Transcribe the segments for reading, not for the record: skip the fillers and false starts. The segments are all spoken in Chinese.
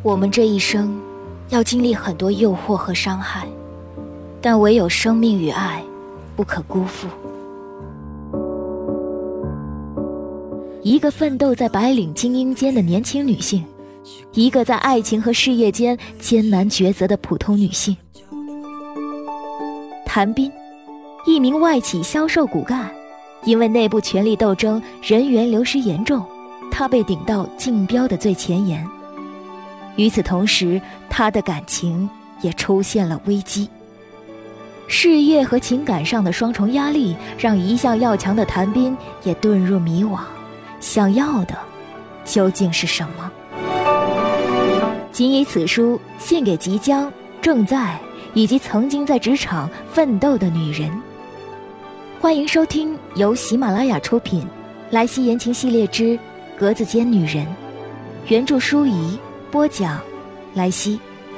我们这一生要经历很多诱惑和伤害，但唯有生命与爱不可辜负。一个奋斗在白领精英间的年轻女性，一个在爱情和事业间艰难抉择的普通女性。谭斌，一名外企销售骨干，因为内部权力斗争，人员流失严重，他被顶到竞标的最前沿。与此同时，他的感情也出现了危机。事业和情感上的双重压力，让一向要强的谭斌也遁入迷惘，想要的究竟是什么？仅以此书献给即将、正在以及曾经在职场奋斗的女人。欢迎收听由喜马拉雅出品莱西言情系列之格子间女人，原著舒怡，播讲莱西。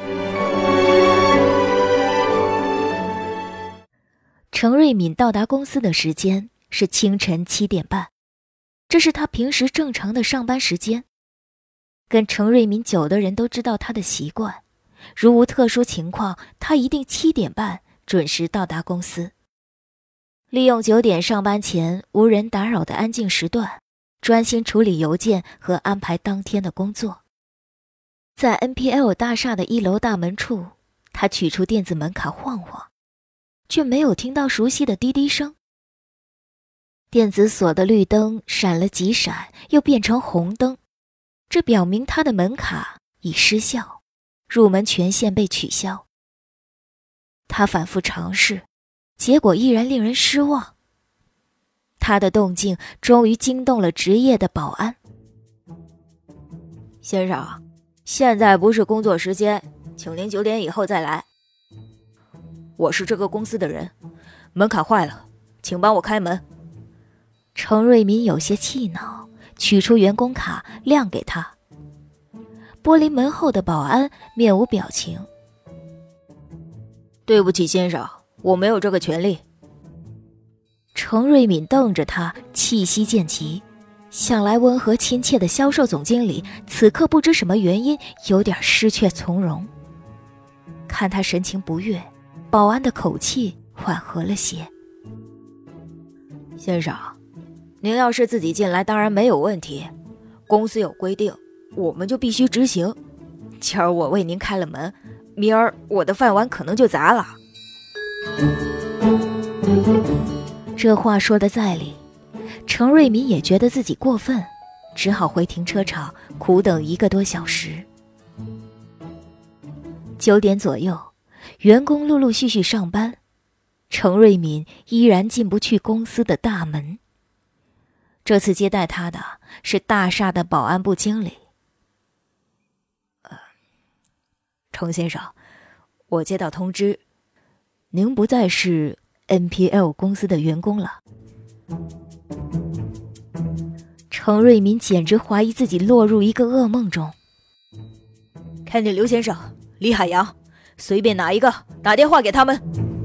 程瑞敏到达公司的时间是清晨7点半，这是他平时正常的上班时间。跟程瑞敏久的人都知道他的习惯，如无特殊情况，他一定7点半准时到达公司。利用9点上班前无人打扰的安静时段，专心处理邮件和安排当天的工作。在 NPL 大厦的1楼大门处，他取出电子门卡晃晃，却没有听到熟悉的滴滴声。电子锁的绿灯闪了几闪，又变成红灯，这表明他的门卡已失效，入门权限被取消。他反复尝试，结果依然令人失望。他的动静终于惊动了值夜的保安。 先生，现在不是工作时间，请您9点以后再来。我是这个公司的人，门卡坏了，请帮我开门。 程瑞敏有些气恼，取出员工卡亮给他。玻璃门后的保安面无表情。 对不起先生，我没有这个权利。 程瑞敏瞪着他，气息渐急。向来温和亲切的销售总经理，此刻不知什么原因有点失却从容。看他神情不悦，保安的口气缓和了些。 先生，您要是自己进来当然没有问题，公司有规定，我们就必须执行。今儿我为您开了门，明儿我的饭碗可能就砸了。 这话说得在理，程瑞敏也觉得自己过分，只好回停车场苦等1个多小时。9点左右，员工陆陆续续上班，程瑞敏依然进不去公司的大门。这次接待他的是大厦的保安部经理。 程先生，我接到通知，您不再是 NPL 公司的员工了。 程瑞敏简直怀疑自己落入一个噩梦中。 看见刘先生、李海洋，随便哪一个打电话给他们。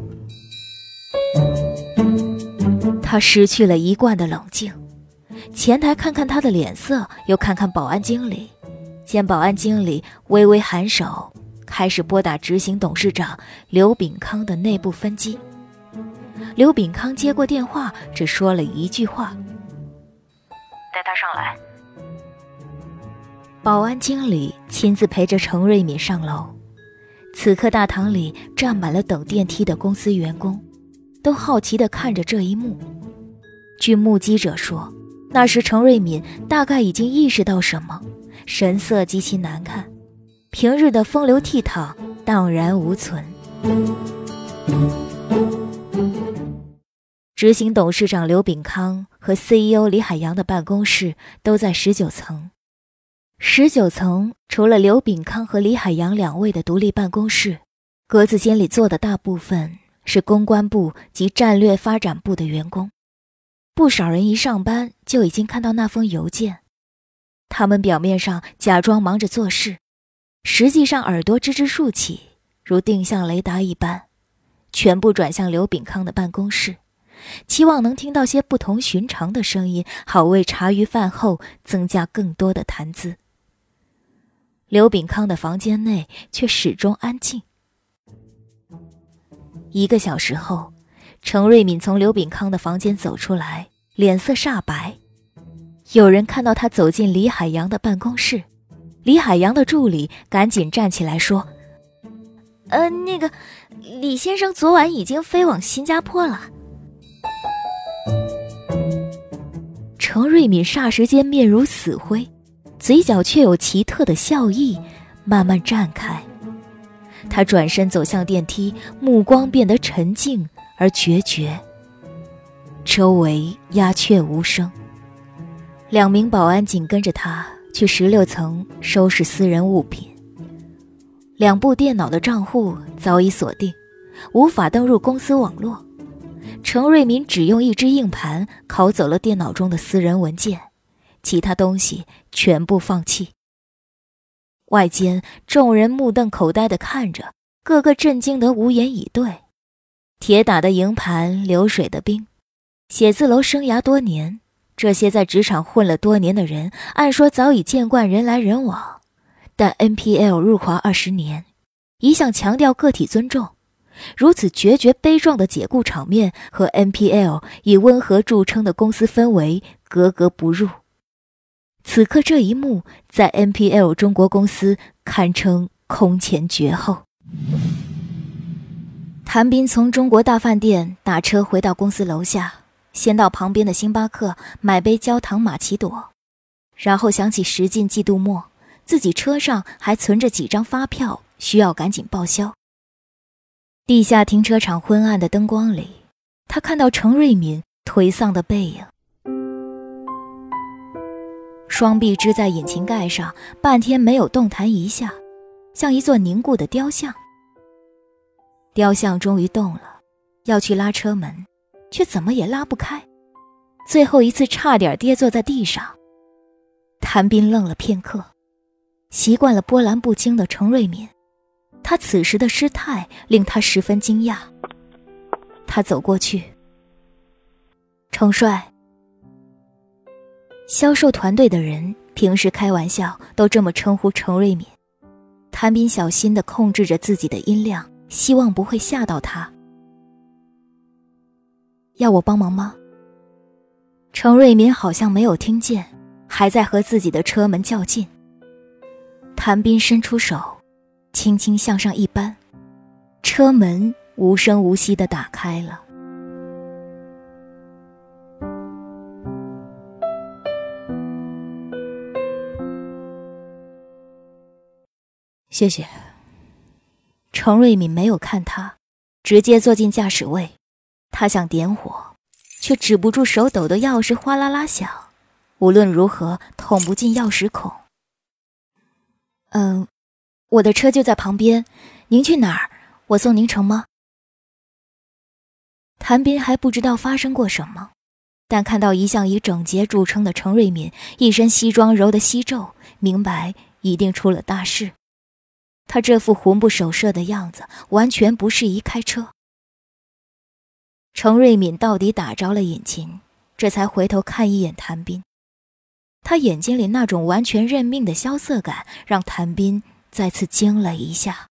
他失去了一贯的冷静，前台看看他的脸色，又看看保安经理，见保安经理微微颔首，开始拨打执行董事长刘炳康的内部分机。刘炳康接过电话，只说了一句话： 带他上来。 保安经理亲自陪着程瑞敏上楼。此刻大堂里站满了等电梯的公司员工，都好奇地看着这一幕。据目击者说，那时程瑞敏大概已经意识到什么，神色极其难看，平日的风流倜傥荡然无存。执行董事长刘炳康和 CEO 李海洋的办公室都在19层。19层除了刘炳康和李海洋2位的独立办公室，格子间里坐的大部分是公关部及战略发展部的员工。不少人一上班就已经看到那封邮件，他们表面上假装忙着做事，实际上耳朵吱吱竖起，如定向雷达一般，全部转向刘炳康的办公室，期望能听到些不同寻常的声音，好为茶余饭后增加更多的谈资。 刘炳康的房间内却始终安静。1个小时后，程瑞敏从刘炳康的房间走出来，脸色煞白。有人看到他走进李海洋的办公室，李海洋的助理赶紧站起来说：那个李先生昨晚已经飞往新加坡了。程瑞敏霎时间面如死灰，嘴角却有奇特的笑意慢慢绽开。他转身走向电梯，目光变得沉静而决绝。周围鸦雀无声。2名保安紧跟着他去16层收拾私人物品。2部电脑的账户早已锁定，无法登入公司网络。程瑞敏只用1只硬盘拷走了电脑中的私人文件，其他东西全部放弃。外间众人目瞪口呆地看着，个个震惊得无言以对。铁打的营盘，流水的兵。写字楼生涯多年，这些在职场混了多年的人，按说早已见惯人来人往，但 NPL 入华20年，一向强调个体尊重，如此决绝悲壮的解雇场面和 NPL 以温和著称的公司氛围格格不入。此刻这一幕在 NPL 中国公司堪称空前绝后。谭斌从中国大饭店打车回到公司楼下，先到旁边的星巴克买杯焦糖玛奇朵，然后想起时近季度末，自己车上还存着几张发票，需要赶紧报销。地下停车场昏暗的灯光里，他看到程瑞敏颓丧的背影，双臂支在引擎盖上，半天没有动弹一下，像一座凝固的雕像。雕像终于动了，要去拉车门，却怎么也拉不开，最后一次差点跌坐在地上。谭斌愣了片刻，习惯了波澜不惊的程瑞敏，他此时的失态令他十分惊讶。他走过去：程帅。销售团队的人平时开玩笑都这么称呼程瑞敏。谭斌小心地控制着自己的音量，希望不会吓到他。要我帮忙吗？程瑞敏好像没有听见，还在和自己的车门较劲。谭斌伸出手，轻轻向上一扳，车门无声无息地打开了。谢谢。程瑞敏没有看他，直接坐进驾驶位。他想点火，却止不住手抖的钥匙哗啦啦响，无论如何捅不进钥匙孔。我的车就在旁边，您去哪儿？我送您成吗？谭斌还不知道发生过什么，但看到一向以整洁著称的程瑞敏一身西装揉得稀皱，明白一定出了大事。他这副魂不守舍的样子完全不适宜开车。程瑞敏到底打着了引擎，这才回头看一眼谭斌。他眼睛里那种完全认命的萧瑟感让谭斌再次惊了一下。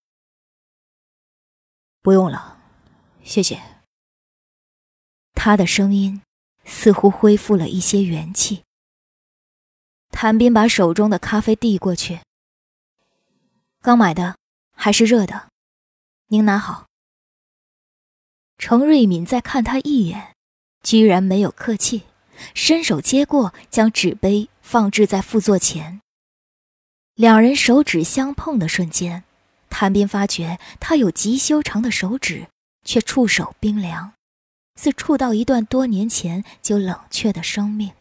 不用了，谢谢。他的声音似乎恢复了一些元气。谭斌把手中的咖啡递过去。刚买的，还是热的，您拿好。程瑞敏再看他一眼，居然没有客气，伸手接过，将纸杯放置在副座前。两人手指相碰的瞬间，谭斌发觉他有极修长的手指，却触手冰凉，似触到一段多年前就冷却的生命。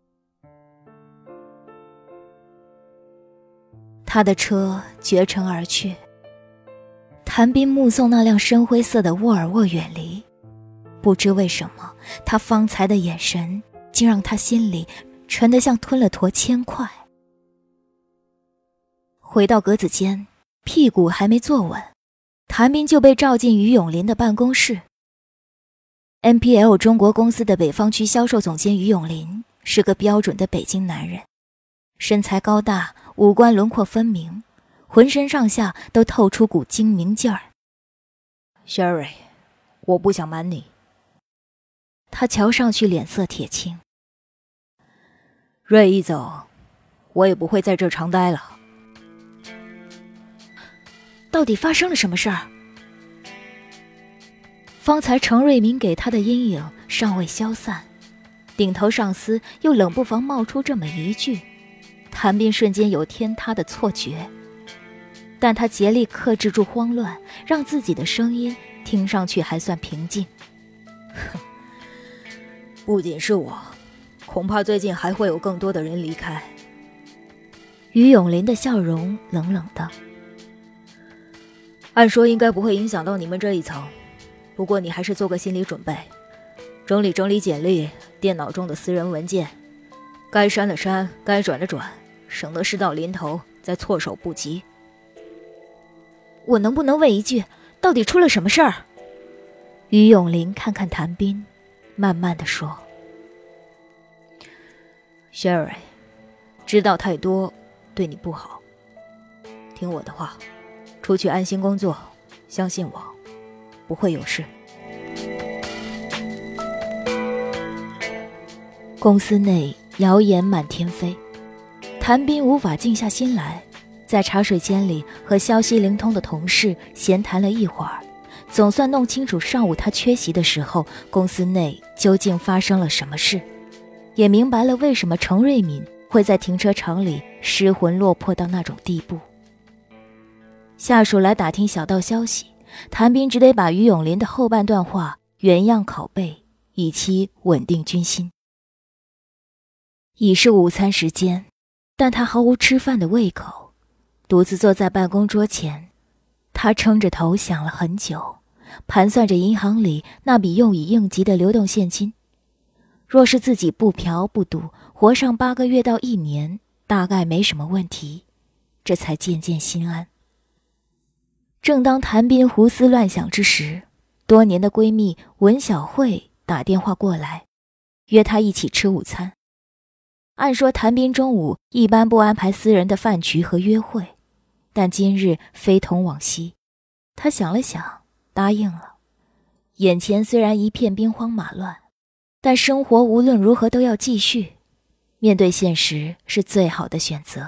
他的车绝尘而去，谭斌目送那辆深灰色的沃尔沃远离。不知为什么，他方才的眼神竟让他心里沉得像吞了坨铅块。回到格子间，屁股还没坐稳，谭斌就被召进于永林的办公室。NPL 中国公司的北方区销售总监于永林是个标准的北京男人，身材高大，五官轮廓分明， 浑身上下都透出股精明劲儿。 Sherry， 我不想瞒你。 他瞧上去脸色铁青。 瑞一走，我也不会在这儿常待了。 到底发生了什么事儿？方才程瑞敏给他的阴影尚未消散，顶头上司又冷不防冒出这么一句，谭斌瞬间有天塌的错觉，但他竭力克制住慌乱，让自己的声音听上去还算平静。 不仅是我，恐怕最近还会有更多的人离开。 于永林的笑容冷冷的。 按说应该不会影响到你们这一层，不过你还是做个心理准备，整理整理简历、电脑中的私人文件，该删的删，该转的转，省得事到临头再措手不及。 我能不能问一句，到底出了什么事儿？于永林看看谭斌，慢慢地说 ：“Sherry， 知道太多对你不好，听我的话，出去安心工作，相信我，不会有事。” 公司内谣言满天飞，谭斌无法静下心来，在茶水间里和消息灵通的同事闲谈了一会儿，总算弄清楚上午他缺席的时候公司内究竟发生了什么事，也明白了为什么程瑞敏会在停车场里失魂落魄到那种地步。下属来打听小道消息，谭斌只得把于永林的后半段话原样拷贝，以期稳定军心。已是午餐时间，但他毫无吃饭的胃口，独自坐在办公桌前。他撑着头想了很久，盘算着银行里那笔用以应急的流动现金。若是自己不嫖不赌，活上8个月到1年，大概没什么问题，这才渐渐心安。正当谭斌胡思乱想之时，多年的闺蜜文小慧打电话过来，约他一起吃午餐。按说谭斌中午一般不安排私人的饭局和约会，但今日非同往昔，他想了想，答应了。眼前虽然一片兵荒马乱，但生活无论如何都要继续，面对现实是最好的选择。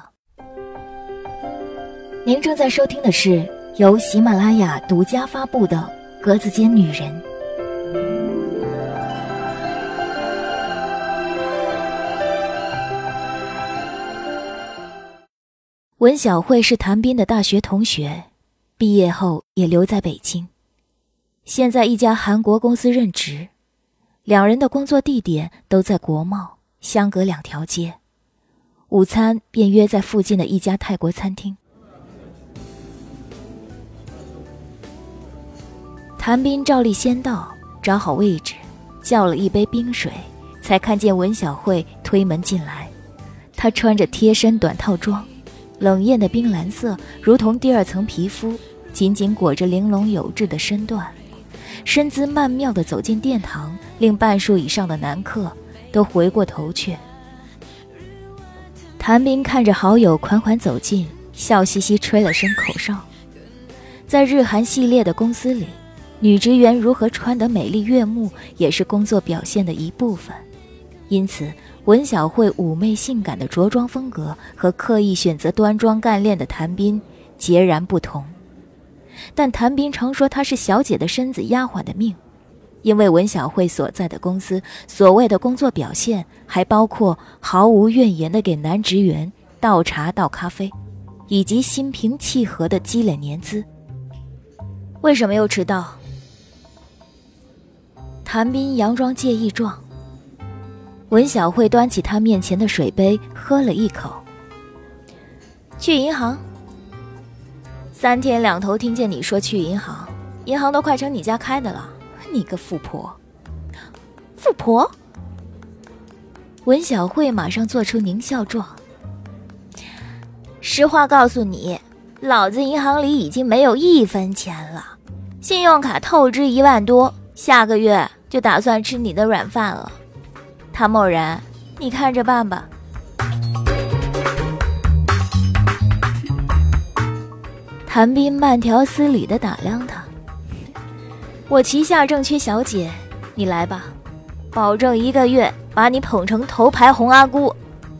您正在收听的是由喜马拉雅独家发布的《格子间女人》。文小慧是谭斌的大学同学，毕业后也留在北京，现在一家韩国公司任职，两人的工作地点都在国贸，相隔2条街。午餐便约在附近的一家泰国餐厅。谭斌照例先到，找好位置，叫了一杯冰水，才看见文小慧推门进来。她穿着贴身短套装，冷艳的冰蓝色如同第2层皮肤，紧紧裹着玲珑有致的身段，身姿曼妙地走进殿堂，令半数以上的男客都回过头去。谭斌看着好友款款走近，笑嘻嘻吹了声口哨。在日韩系列的公司里，女职员如何穿得美丽悦目也是工作表现的一部分，因此文小慧妩媚性感的着装风格和刻意选择端庄干练的谭斌截然不同。但谭斌常说她是小姐的身子丫鬟的命，因为文小慧所在的公司所谓的工作表现还包括毫无怨言地给男职员倒茶倒咖啡，以及心平气和地积累年资。为什么又迟到？谭斌佯装介意状。文小慧端起他面前的水杯喝了一口。去银行。3天2头听见你说去银行，银行都快成你家开的了，你个富婆。富婆？文小慧马上做出狞笑状。实话告诉你，老子银行里已经没有1分钱了，信用卡透支1万多，下个月就打算吃你的软饭了。谭某然，你看着办吧。 谭斌慢条斯理地打量他。我旗下正缺小姐，你来吧，保证1个月把你捧成头牌红阿姑。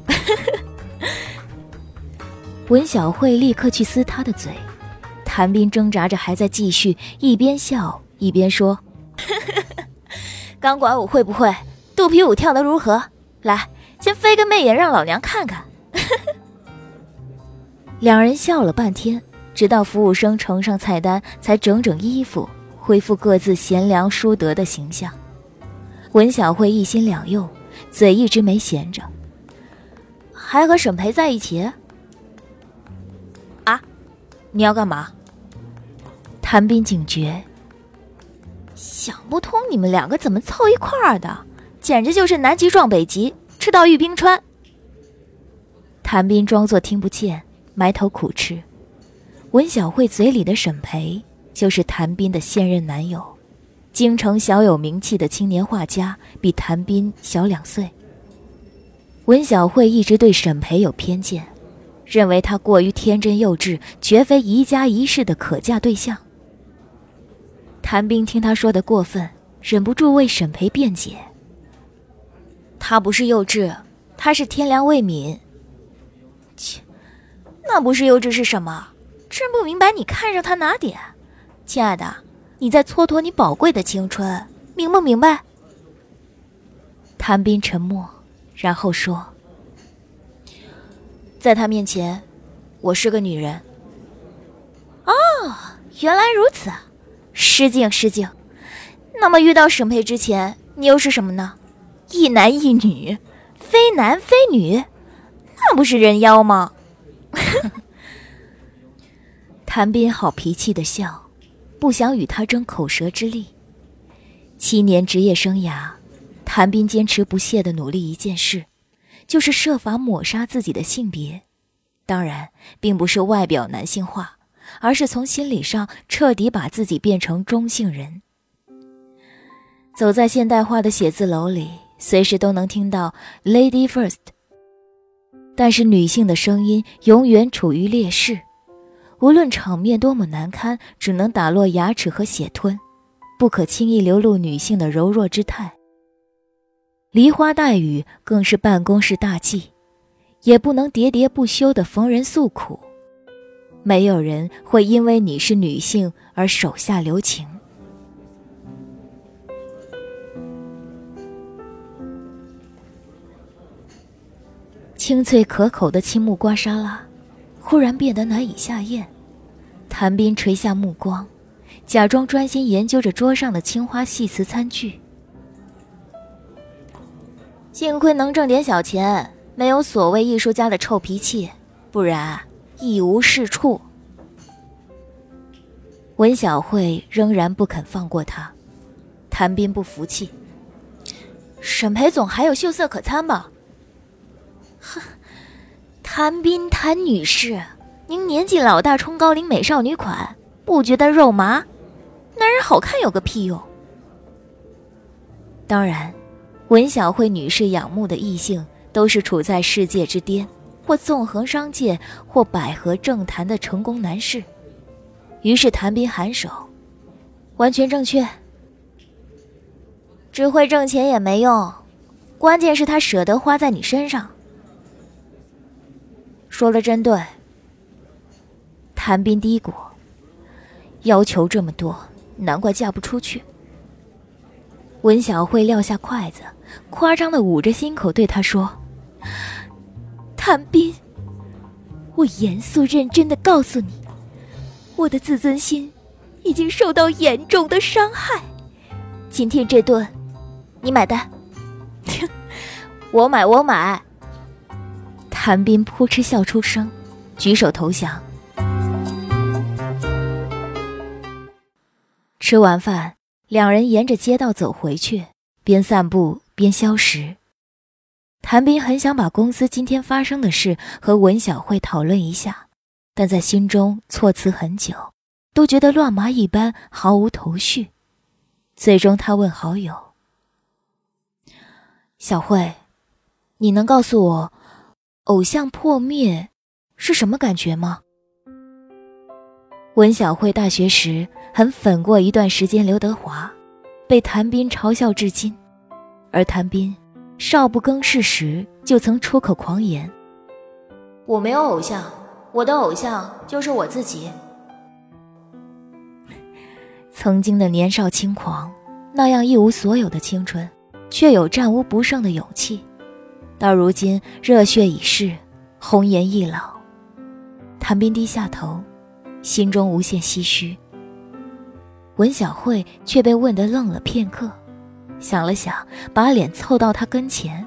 文小慧立刻去撕他的嘴，谭斌挣扎着还在继续，一边笑一边说：钢管舞会不会？肚皮舞跳得如何？来，先飞个媚眼让老娘看看。两人笑了半天，直到服务生呈上菜单，才整整衣服，恢复各自贤良淑德的形象。文小慧一心两用，嘴一直没闲着。还和沈培在一起？啊，你要干嘛？谭斌警觉，想不通你们两个怎么凑一块儿的，简直就是南极撞北极，吃到玉冰川。谭斌装作听不见，埋头苦吃。文小慧嘴里的沈培就是谭斌的现任男友，京城小有名气的青年画家，比谭斌小2岁。文小慧一直对沈培有偏见，认为他过于天真幼稚，绝非宜家宜室的可嫁对象。谭斌听他说的过分，忍不住为沈培辩解：他不是幼稚，他是天良未泯。切，那不是幼稚是什么？真不明白你看上他哪点？亲爱的，你在蹉跎你宝贵的青春，明不明白？谭斌沉默，然后说：在他面前，我是个女人。哦，原来如此，失敬失敬。那么遇到沈培之前，你又是什么呢？一男一女，非男非女，那不是人妖吗？谭斌好脾气的笑，不想与他争口舌之力。7年职业生涯，谭斌坚持不懈地努力一件事，就是设法抹杀自己的性别。当然，并不是外表男性化，而是从心理上彻底把自己变成中性人。走在现代化的写字楼里，随时都能听到 Lady First， 但是女性的声音永远处于劣势，无论场面多么难堪，只能打落牙齿和血吞，不可轻易流露女性的柔弱之态。梨花带雨更是办公室大忌，也不能喋喋不休地逢人诉苦。没有人会因为你是女性而手下留情。清脆可口的青木瓜沙拉忽然变得难以下咽。谭斌垂下目光，假装专心研究着桌上的青花细瓷餐具。幸亏能挣点小钱，没有所谓艺术家的臭脾气，不然一无是处。文小慧仍然不肯放过他。谭斌不服气：沈培总还有秀色可餐吧？哼，谭斌谭女士，您年纪老大冲高龄美少女款，不觉得肉麻？男人好看有个屁用！当然，文小慧女士仰慕的异性都是处在世界之巅，或纵横商界，或百合政坛的成功男士。于是谭斌颔首：完全正确。只会挣钱也没用，关键是他舍得花在你身上。说了真对。谭斌嘀咕：要求这么多，难怪嫁不出去。文小慧撂下筷子，夸张地捂着心口对他说：谭斌，我严肃认真地告诉你，我的自尊心已经受到严重的伤害。今天这顿你买单。我买。谭斌扑哧笑出声，举手投降。吃完饭，两人沿着街道走回去，边散步边消食。谭斌很想把公司今天发生的事和文小慧讨论一下，但在心中措辞很久，都觉得乱麻一般，毫无头绪。最终他问好友：小慧，你能告诉我偶像破灭是什么感觉吗？ 文晓慧大学时很粉过一段时间刘德华，被谭斌嘲笑至今。而谭斌少不更事时就曾出口狂言： 我没有偶像，我的偶像就是我自己。 曾经的年少轻狂，那样一无所有的青春，却有战无不胜的勇气。到如今热血已逝，红颜易老，谭斌低下头，心中无限唏嘘。文晓慧却被问得愣了片刻，想了想，把脸凑到他跟前：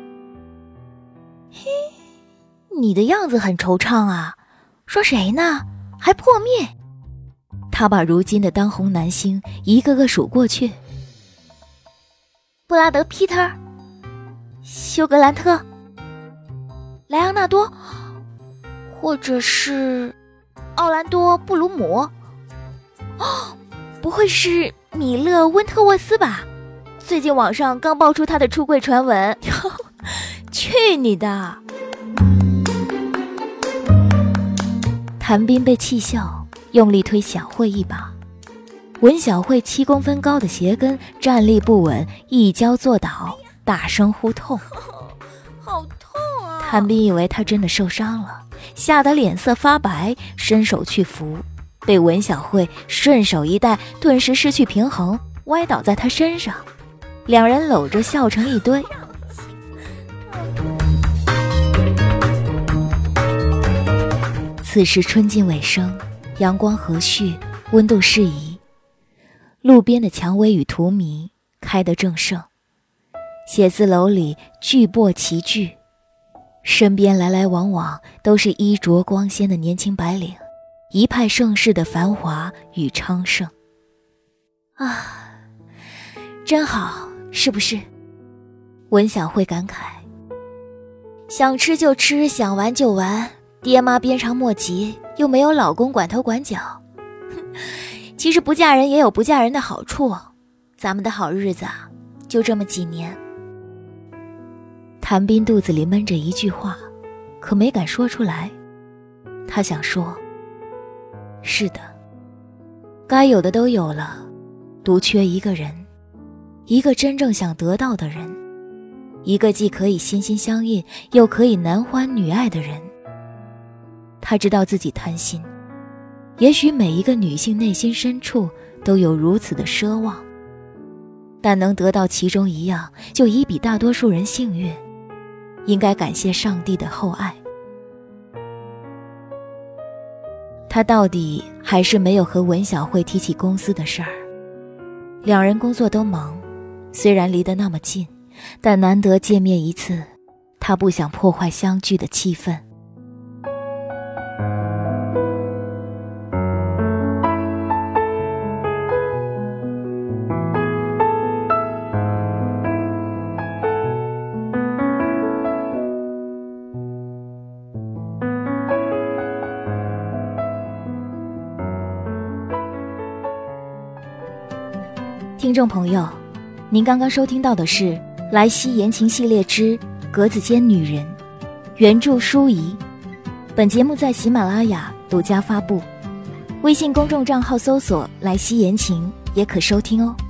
嘿，你的样子很惆怅啊，说谁呢？还破灭？ 他把如今的当红男星一个个数过去： 布拉德·皮特、休格兰特、莱昂纳多，或者是奥兰多·布鲁姆。哦，不会是米勒·温特沃斯吧？最近网上刚爆出他的出柜传闻。去你的！ 谭斌被气笑，用力推小慧一把。文晓慧7公分高的鞋跟站立不稳，一跤坐倒，大声呼痛。 好痛啊！ 谭斌以为他真的受伤了，吓得脸色发白，伸手去扶，被文晓慧顺手一带，顿时失去平衡，歪倒在他身上。两人搂着笑成一堆。此时春尽尾声，阳光和煦，温度适宜，路边的蔷薇与荼蘼开得正盛，写字楼里巨擘齐聚，身边来来往往都是衣着光鲜的年轻白领，一派盛世的繁华与昌盛。啊，真好，是不是？文晓慧感慨。想吃就吃，想玩就玩，爹妈鞭长莫及，又没有老公管头管脚。其实不嫁人也有不嫁人的好处，咱们的好日子啊，就这么几年。谭斌肚子里闷着一句话，可没敢说出来。他想说，是的，该有的都有了，独缺一个人，一个真正想得到的人，一个既可以心心相印，又可以男欢女爱的人。他知道自己贪心，也许每一个女性内心深处都有如此的奢望，但能得到其中一样，就已比大多数人幸运，应该感谢上帝的厚爱。他到底还是没有和文晓慧提起公司的事儿。两人工作都忙，虽然离得那么近，但难得见面一次，他不想破坏相聚的气氛。听众朋友，您刚刚收听到的是《莱西言情系列之格子间女人》，原著舒怡。本节目在喜马拉雅独家发布，微信公众账号搜索莱西言情也可收听哦。